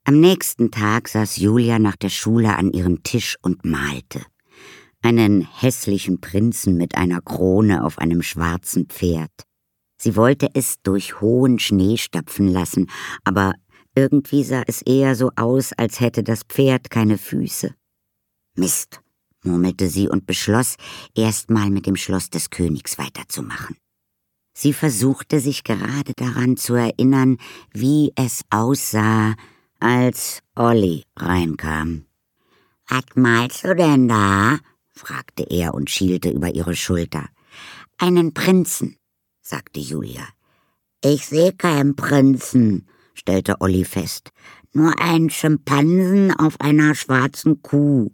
Am nächsten Tag saß Julia nach der Schule an ihrem Tisch und malte. Einen hässlichen Prinzen mit einer Krone auf einem schwarzen Pferd. Sie wollte es durch hohen Schnee stapfen lassen, aber irgendwie sah es eher so aus, als hätte das Pferd keine Füße. »Mist«, murmelte sie und beschloss, erst mal mit dem Schloss des Königs weiterzumachen. Sie versuchte sich gerade daran zu erinnern, wie es aussah, als Olli reinkam. »Was malst du denn da?« fragte er und schielte über ihre Schulter. »Einen Prinzen«, sagte Julia. »Ich sehe keinen Prinzen«, stellte Olli fest. »Nur einen Schimpansen auf einer schwarzen Kuh.«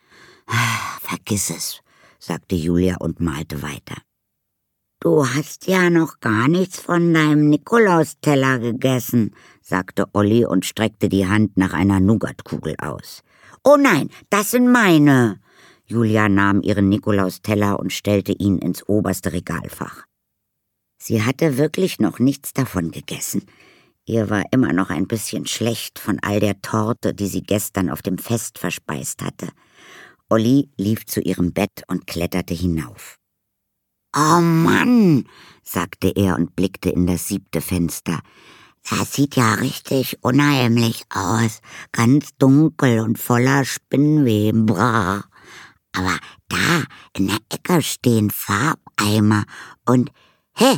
»Vergiss es«, sagte Julia und malte weiter. »Du hast ja noch gar nichts von deinem Nikolausteller gegessen«, sagte Olli und streckte die Hand nach einer Nougatkugel aus. »Oh nein, das sind meine!« Julia nahm ihren Nikolausteller und stellte ihn ins oberste Regalfach. Sie hatte wirklich noch nichts davon gegessen. Ihr war immer noch ein bisschen schlecht von all der Torte, die sie gestern auf dem Fest verspeist hatte. Olli lief zu ihrem Bett und kletterte hinauf. »Oh Mann«, sagte er und blickte in das 7. Fenster. »Das sieht ja richtig unheimlich aus, ganz dunkel und voller Spinnweben. Brrr. Aber da in der Ecke stehen Farbeimer und, war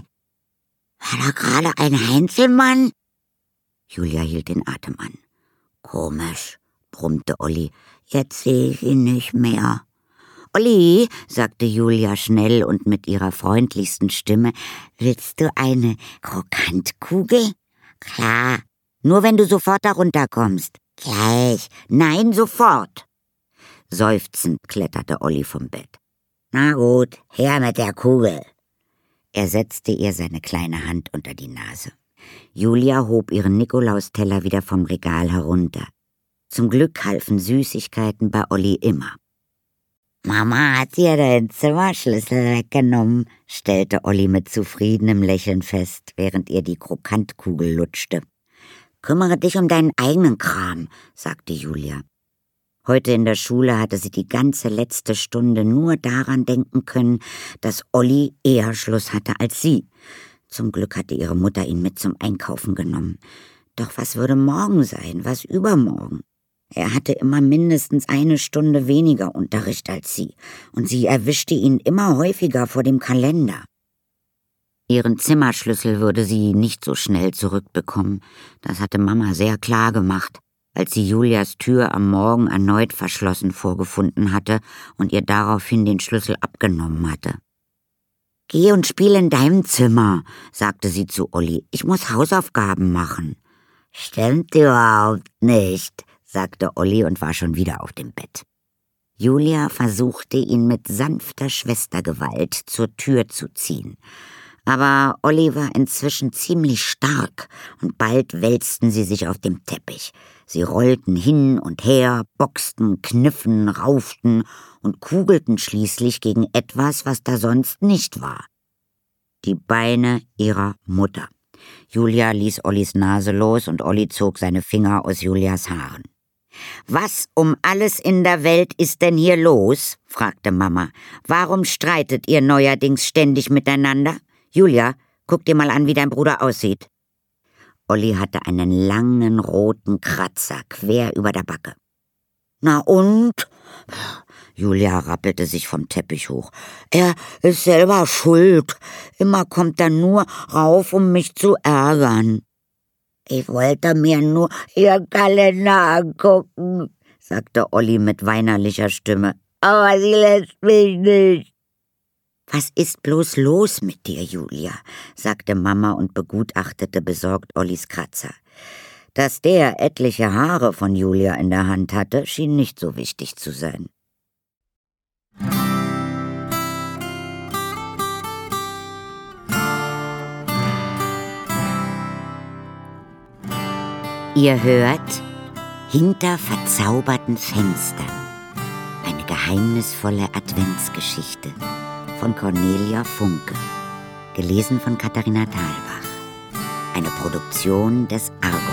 da gerade ein Heinzelmann?« Julia hielt den Atem an. »Komisch«, brummte Olli, »jetzt sehe ich ihn nicht mehr.« »Olli«, sagte Julia schnell und mit ihrer freundlichsten Stimme, »willst du eine Krokantkugel?« »Klar, nur wenn du sofort darunter kommst.« »Gleich, nein, sofort!« Seufzend kletterte Olli vom Bett. »Na gut, her mit der Kugel.« Er setzte ihr seine kleine Hand unter die Nase. Julia hob ihren Nikolausteller wieder vom Regal herunter. Zum Glück halfen Süßigkeiten bei Olli immer. »Mama hat dir den Zimmerschlüssel weggenommen«, stellte Olli mit zufriedenem Lächeln fest, während er die Krokantkugel lutschte. »Kümmere dich um deinen eigenen Kram«, sagte Julia. Heute in der Schule hatte sie die ganze letzte Stunde nur daran denken können, dass Olli eher Schluss hatte als sie. Zum Glück hatte ihre Mutter ihn mit zum Einkaufen genommen. Doch was würde morgen sein, was übermorgen? Er hatte immer mindestens 1 Stunde weniger Unterricht als sie, und sie erwischte ihn immer häufiger vor dem Kalender. Ihren Zimmerschlüssel würde sie nicht so schnell zurückbekommen. Das hatte Mama sehr klar gemacht, als sie Julias Tür am Morgen erneut verschlossen vorgefunden hatte und ihr daraufhin den Schlüssel abgenommen hatte. »Geh und spiel in deinem Zimmer«, sagte sie zu Olli. »Ich muss Hausaufgaben machen.« »Stimmt überhaupt nicht«, sagte Olli und war schon wieder auf dem Bett. Julia versuchte, ihn mit sanfter Schwestergewalt zur Tür zu ziehen. Aber Olli war inzwischen ziemlich stark und bald wälzten sie sich auf dem Teppich. Sie rollten hin und her, boxten, kniffen, rauften und kugelten schließlich gegen etwas, was da sonst nicht war. Die Beine ihrer Mutter. Julia ließ Ollis Nase los und Olli zog seine Finger aus Julias Haaren. »Was um alles in der Welt ist denn hier los?« fragte Mama. »Warum streitet ihr neuerdings ständig miteinander? Julia, guck dir mal an, wie dein Bruder aussieht.« Olli hatte einen langen roten Kratzer quer über der Backe. »Na und?« Julia rappelte sich vom Teppich hoch. »Er ist selber schuld. Immer kommt er nur rauf, um mich zu ärgern.« »Ich wollte mir nur ihr Kalender angucken«, sagte Olli mit weinerlicher Stimme. »Aber sie lässt mich nicht.« »Was ist bloß los mit dir, Julia?«, sagte Mama und begutachtete besorgt Ollis Kratzer. Dass der etliche Haare von Julia in der Hand hatte, schien nicht so wichtig zu sein. Ihr hört »Hinter verzauberten Fenstern«, eine geheimnisvolle Adventsgeschichte von Cornelia Funke, gelesen von Katharina Thalbach, eine Produktion des Argus.